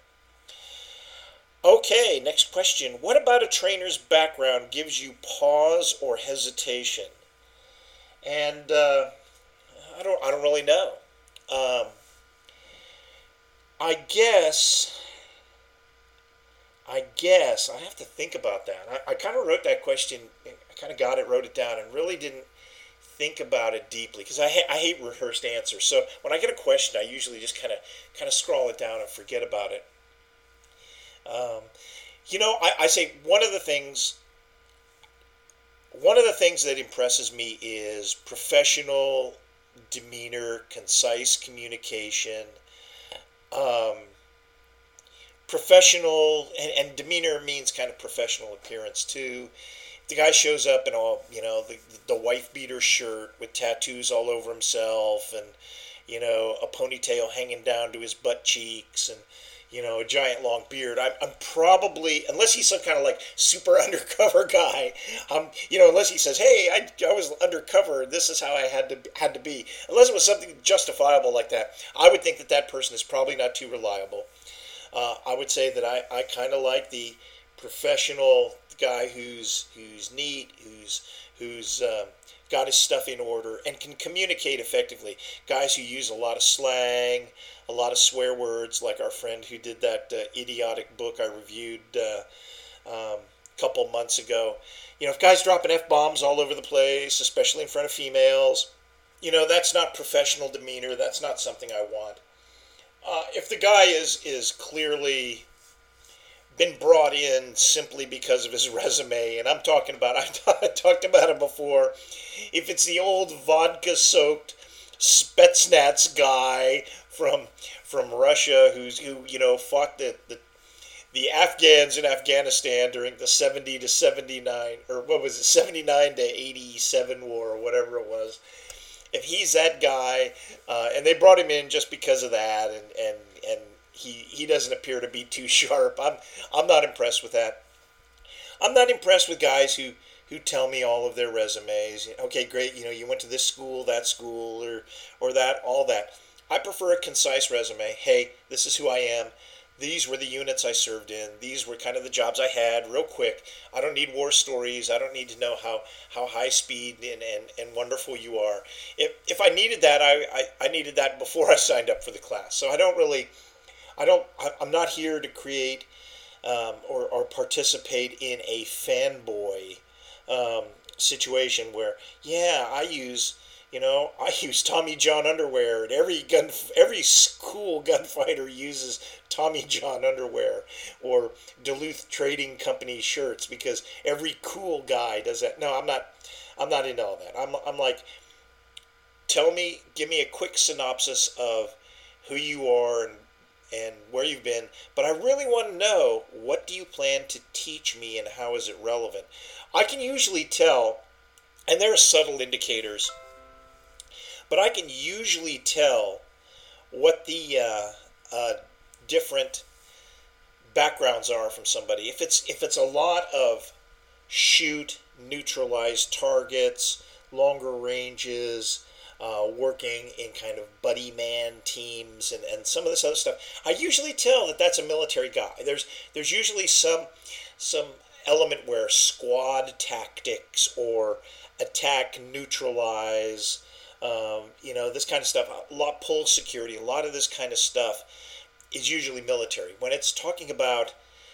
Okay, next question. What about a trainer's background gives you pause or hesitation? And uh, I don't I don't really know. Um, I guess I guess I have to think about that. I, I kind of wrote that question. I kind of got it, wrote it down, and really didn't think about it deeply because I ha- I hate rehearsed answers. So when I get a question, I usually just kind of kind of scroll it down and forget about it. Um, you know, I, I say one of the things. One of the things that impresses me is professional demeanor, concise communication. Um, professional and, and demeanor means kind of professional appearance too. The guy shows up in all, you know, the the wife beater shirt with tattoos all over himself, and you know, a ponytail hanging down to his butt cheeks, and you know, a giant long beard. I'm, I'm probably, unless he's some kind of like super undercover guy, um, you know, unless he says, hey, I, I was undercover, this is how I had to had to be. Unless it was something justifiable like that, I would think that that person is probably not too reliable. Uh, I would say that I, I kind of like the professional guy who's who's neat, who's who's um, got his stuff in order and can communicate effectively. Guys who use a lot of slang, a lot of swear words, like our friend who did that uh, idiotic book I reviewed uh, um, a couple months ago. You know, if guys dropping F-bombs all over the place, especially in front of females, you know, that's not professional demeanor. That's not something I want. Uh, if the guy is is clearly been brought in simply because of his resume, and I'm talking about, I talked about it before, if it's the old vodka-soaked Spetsnaz guy from from Russia who's who you know fought the, the the Afghans in Afghanistan during the seventy to seventy-nine, or what was it, seventy-nine to eighty-seven war, or whatever it was. If he's that guy, uh, and they brought him in just because of that, and and and he he doesn't appear to be too sharp. I'm I'm not impressed with that. I'm not impressed with guys who who tell me all of their resumes. Okay, great. You know, you went to this school, that school, or or that, all that. I prefer a concise resume. Hey, this is who I am. These were the units I served in. These were kind of the jobs I had, real quick. I don't need war stories. I don't need to know how, how high speed and, and, and wonderful you are. If if I needed that, I, I, I needed that before I signed up for the class. So I don't really, I don't, I'm not here to create um, or, or participate in a fanboy um, situation where, yeah, I use, you know, I use Tommy John underwear, and every gun, every cool gunfighter uses Tommy John underwear or Duluth Trading Company shirts because every cool guy does that. No, I'm not. I'm not into all that. I'm. I'm like, tell me, give me a quick synopsis of who you are and and where you've been. But I really want to know, what do you plan to teach me and how is it relevant? I can usually tell, and there are subtle indicators, but I can usually tell what the uh, uh, different backgrounds are from somebody. If it's if it's a lot of shoot, neutralize targets, longer ranges, uh, working in kind of buddy man teams, and, and some of this other stuff, I usually tell that that's a military guy. There's there's usually some some element where squad tactics or attack, neutralize, um, you know, this kind of stuff, a lot pull security, a lot of this kind of stuff is usually military. When it's talking about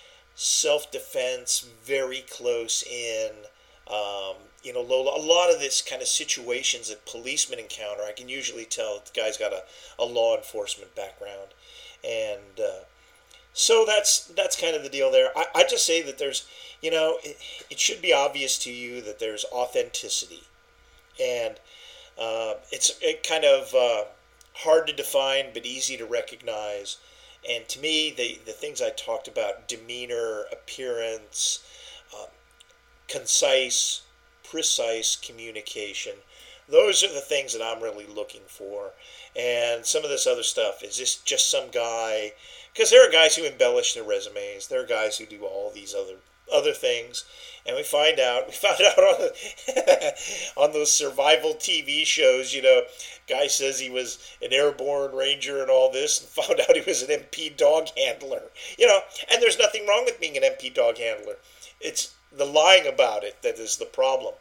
self-defense, very close in, um, you know, a lot of this kind of situations that policemen encounter, I can usually tell that the guy's got a, a law enforcement background. And uh, so that's that's kind of the deal there. I, I just say that there's, you know, it, it should be obvious to you that there's authenticity. And uh, it's it kind of uh, hard to define but easy to recognize. And to me, the, the things I talked about, demeanor, appearance, um, concise, precise communication, those are the things that I'm really looking for. And some of this other stuff is just, just some guy, because there are guys who embellish their resumes. There are guys who do all these other other things. And we find out, we found out on, the, on those survival T V shows, you know, guy says he was an airborne ranger and all this, and found out he was an M P dog handler. You know, and there's nothing wrong with being an M P dog handler. It's the lying about it that is the problem.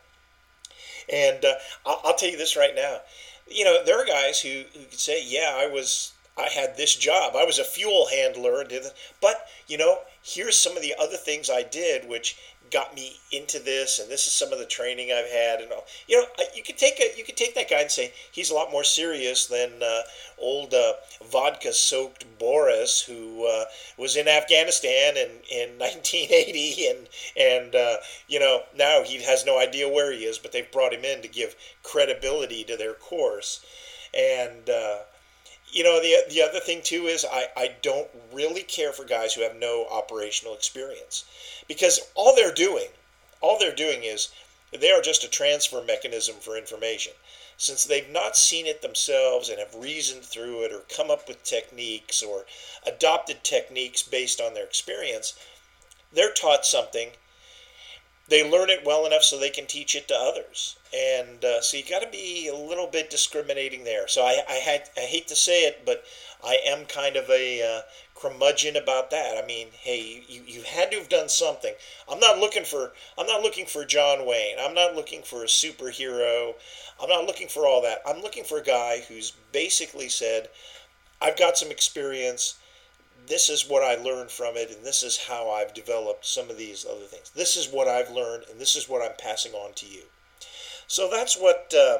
And uh, I'll, I'll tell you this right now. You know, there are guys who, who could say, yeah, I was, I had this job. I was a fuel handler and did this. But, you know, here's some of the other things I did which got me into this, and this is some of the training I've had and all. You know, you could take a, you could take that guy and say he's a lot more serious than uh, old uh, vodka-soaked Boris, who uh, was in Afghanistan in, in nineteen eighty, and and uh, you know, now he has no idea where he is, but they've brought him in to give credibility to their course. And uh, you know, the the other thing too is I, I don't really care for guys who have no operational experience, because all they're doing, all they're doing is they are just a transfer mechanism for information. Since they've not seen it themselves and have reasoned through it or come up with techniques or adopted techniques based on their experience, they're taught something. They learn it well enough so they can teach it to others. And uh, so you got to be a little bit discriminating there. So I, I, had, I hate to say it, but I am kind of a uh, curmudgeon about that. I mean, hey, you, you had to have done something. I'm not looking for I'm not looking for John Wayne. I'm not looking for a superhero. I'm not looking for all that. I'm looking for a guy who's basically said, I've got some experience. This is what I learned from it, and this is how I've developed some of these other things. This is what I've learned, and this is what I'm passing on to you. So that's what uh,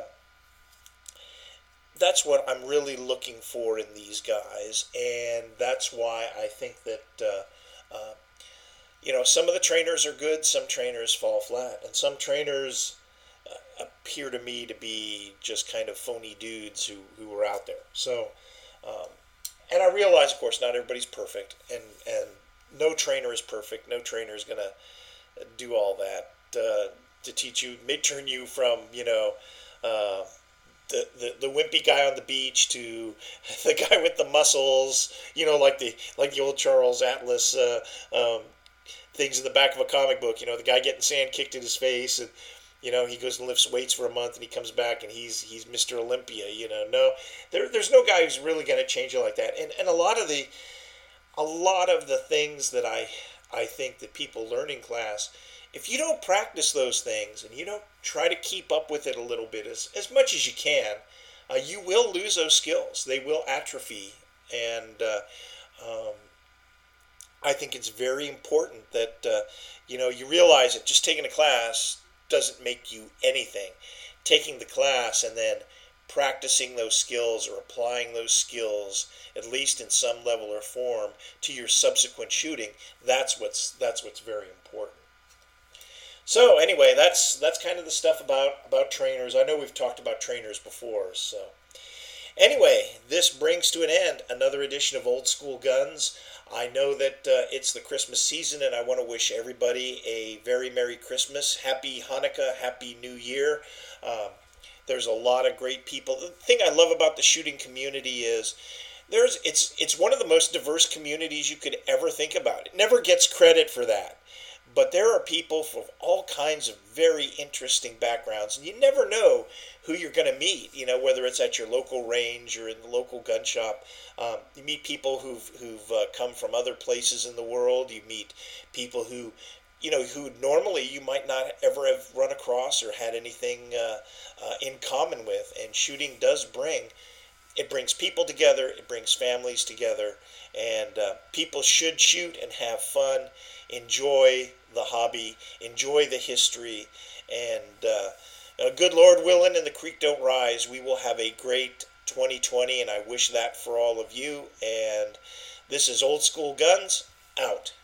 that's what I'm really looking for in these guys, and that's why I think that uh, uh, you know, some of the trainers are good, some trainers fall flat, and some trainers uh, appear to me to be just kind of phony dudes who who are out there. So. Um, And I realize, of course, not everybody's perfect, and, and no trainer is perfect. No trainer is going to do all that uh, to teach you, may turn you from, you know, uh, the, the, the wimpy guy on the beach to the guy with the muscles, you know, like the like the old Charles Atlas uh, um, things in the back of a comic book. You know, the guy getting sand kicked in his face, and you know he goes and lifts weights for a month, and he comes back and he's he's Mister Olympia. You know, no, there there's no guy who's really going to change you like that. And and a lot of the a lot of the things that I I think that people learn in class, if you don't practice those things and you don't try to keep up with it a little bit as, as much as you can, uh, you will lose those skills. They will atrophy. And uh, um, I think it's very important that, uh, you know, you realize that just taking a class doesn't make you anything. Taking the class and then practicing those skills or applying those skills, at least in some level or form, to your subsequent shooting, that's what's that's what's very important. So anyway, that's that's kind of the stuff about about trainers. I know we've talked about trainers before. So anyway, this brings to an end another edition of Old School Guns. I know that uh, it's the Christmas season, and I want to wish everybody a very Merry Christmas, Happy Hanukkah, Happy New Year. Um, there's a lot of great people. The thing I love about the shooting community is there's it's it's one of the most diverse communities you could ever think about. It never gets credit for that. But there are people from all kinds of very interesting backgrounds, and you never know who you're going to meet, you know, whether it's at your local range or in the local gun shop. Um, you meet people who've, who've uh, come from other places in the world. You meet people who, you know, who normally you might not ever have run across or had anything uh, uh, in common with. And shooting does bring, it brings people together, it brings families together, and uh, people should shoot and have fun. Enjoy the hobby, enjoy the history, and uh, uh, good Lord willing and the creek don't rise, we will have a great twenty twenty, and I wish that for all of you. And this is Old School Guns, out.